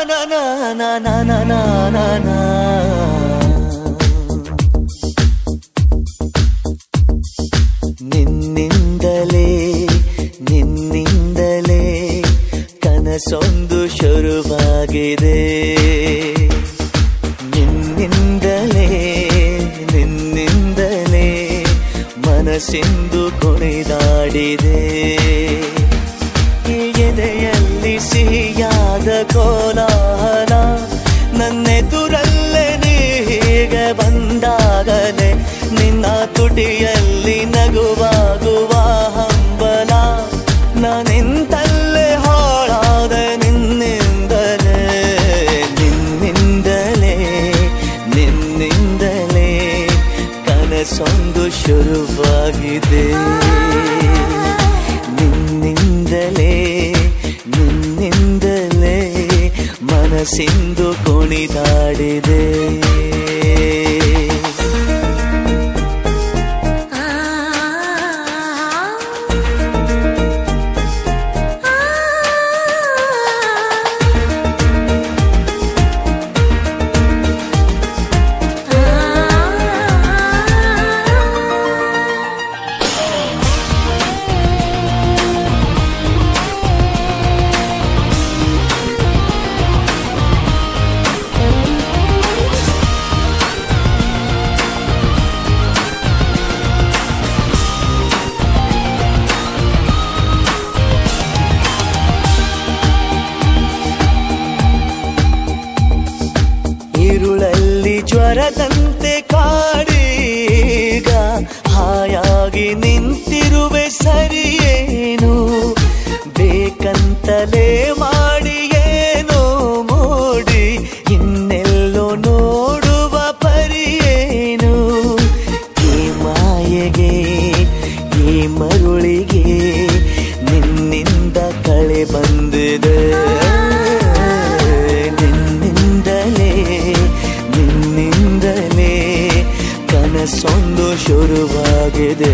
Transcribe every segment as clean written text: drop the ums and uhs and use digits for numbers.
ನಿನ್ನಿಂದಲೇ ನಿನ್ನಿಂದಲೇ ಕನಸೊಂದು ಶುರುವಾಗಿದೆ. ನಿನ್ನಿಂದಲೇ ನಿನ್ನಿಂದಲೇ ಮನಸ್ಸಿಂದು ಕುಣಿದಾಡಿದೆ. ಎದೆಯಲ್ಲಿ ಸಿಹಿಯಾದ ಕೋಲಾಹಲ ನನ್ನೆದುರಲ್ಲೇ ನೀ ಹೀಗೆ ಬಂದಾಗಲೇ ನಿನ್ನ ತುಟಿಯಲ್ಲಿ ನಗುವಾಗುವ ಹಂಬಲ ನಾನಿಂತಲ್ಲೇ ಹಾಳಾದ ನಿನ್ನಿಂದಲೇ ನಿನ್ನಿಂದಲೇ ನಿನ್ನಿಂದಲೇ ಕನಸೊಂದು ಶುರುವಾಗಿದೆ. ನಿನ್ನಿಂದಲೇ ನಿನ್ನಿಂದಲೇ ಮನಸ್ಸಿಂದು ಕುಣಿದಾಡಿದೆ. ഇരുളಲ್ಲಿ ಜ್ವರದಂತೆ ಕಾಡೀಗ ಹಾಯಾಗಿ ನಿಂತಿರುವೆ ಸರಿಯೇನು ಬೇಕಂತಲೇ ಮಾಡಿ ಏನೋ ಮೋಡಿ ಇನ್ನೆಲ್ಲೋ ನೋಡುವ ಪರಿಯೇನು. ಈ ಮಾಯೆಗೆ ಈ ಮರುಳಿಗೆ ನಿನ್ನಿಂದ ಕಳೆ ಬಂದಿದೆ. ನಿನ್ನಿಂದಲೇ ಕನಸೊಂದು ಶುರುವಾಗಿದೆ.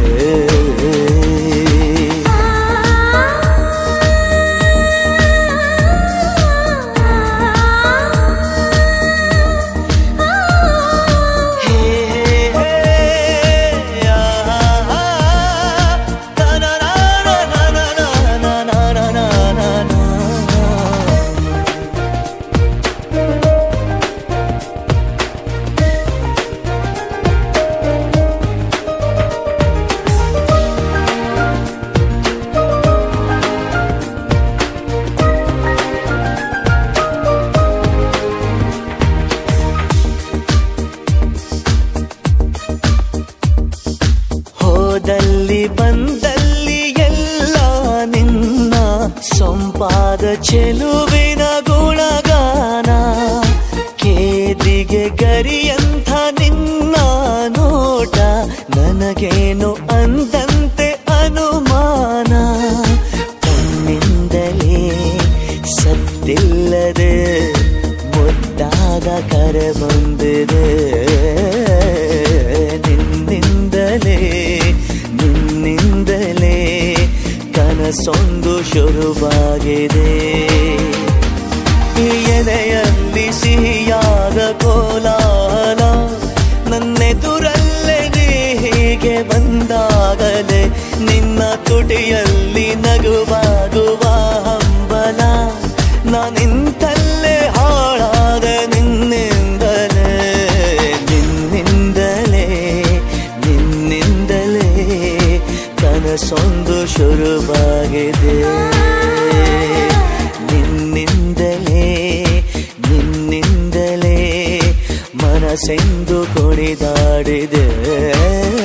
ಹೋದಲ್ಲಿ ಬಂದಲ್ಲಿ ಎಲ್ಲ ನಿನ್ನ ಸೊಂಪಾದ ಚೆಲುವಿನ ಗುಣಗಾನ ಕೇದಿಗೆ ಗರಿಯಂಥ ನಿನ್ನ ನೋಟ ನನಗೇನು ಅಂದಂತೆ ಅನುಮಾನ. ಕಣ್ಣಿಂದಲೇ ಸತ್ತಿಲ್ಲದೆ ಮುದ್ದಾದ ಕರೆ ಬಂದಿದೆ. ನಿನ್ನಿಂದಲೇ ನಿನ್ನಿಂದಲೇ ಕನಸೊಂದು ಶುರುವಾಗಿದೆ. ಎದೆಯಲ್ಲಿ ಸಿಹಿಯಾದ ಕೋಲಾಹಲ ನನ್ನೆದುರಲ್ಲೇ ನೀ ಹೀಗೆ ಬಂದಾಗಲೇ ನಿನ್ನ ತುಟಿಯಲ್ಲಿ ನಗುವಾಗುವ ಹಂಬಲ ನಾನಿಂತಲ್ಲೇ ಹಾಳಾದ ನಿನ್ನಿಂದಲೇ ನಿನ್ನಿಂದಲೇ ನಿನ್ನಿಂದಲೇ ಕನಸೊಂದು ಶುರುವಾಗಿದೆ. ನಿನ್ನಿಂದಲೇ ನಿನ್ನಿಂದಲೇ ಮನಸ್ಸೆಂದು ಕುಣಿದಾಡಿದೆ.